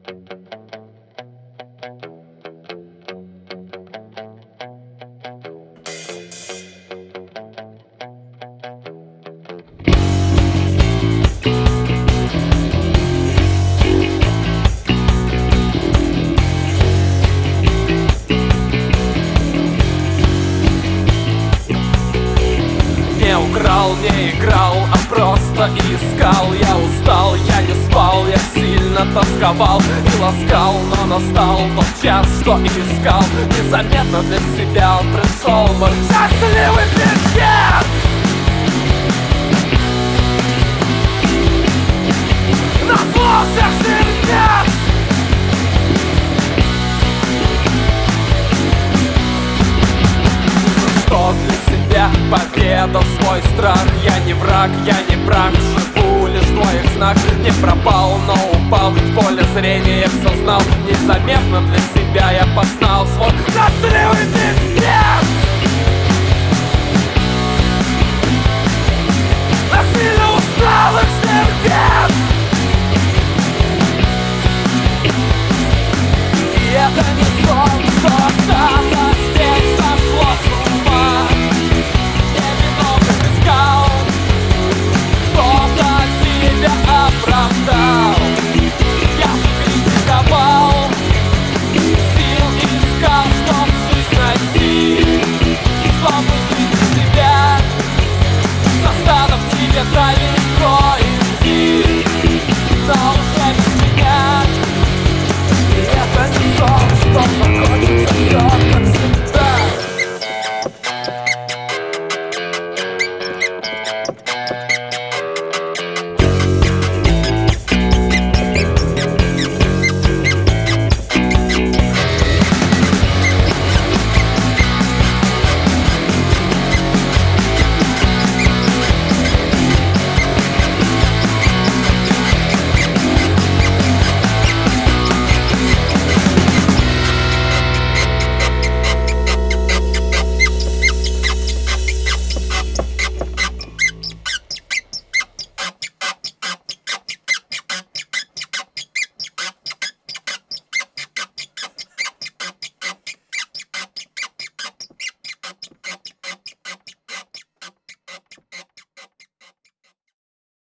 Не украл, не играл, а просто искал. Я устал, я не спал, я сильно тосковал и ласкал, но настал тот час, что искал. Незаметно для себя пришел мой счастливый пиздец. Назло всех сердец. Что для себя поведал свой страх? Я не враг, я не прах, живу лишь в твоих снах. Не пропал, но упал, в поле зрения осознал. Незаметно для себя я познал свой счастливый пиздец. Насильно усталых сердец. И это не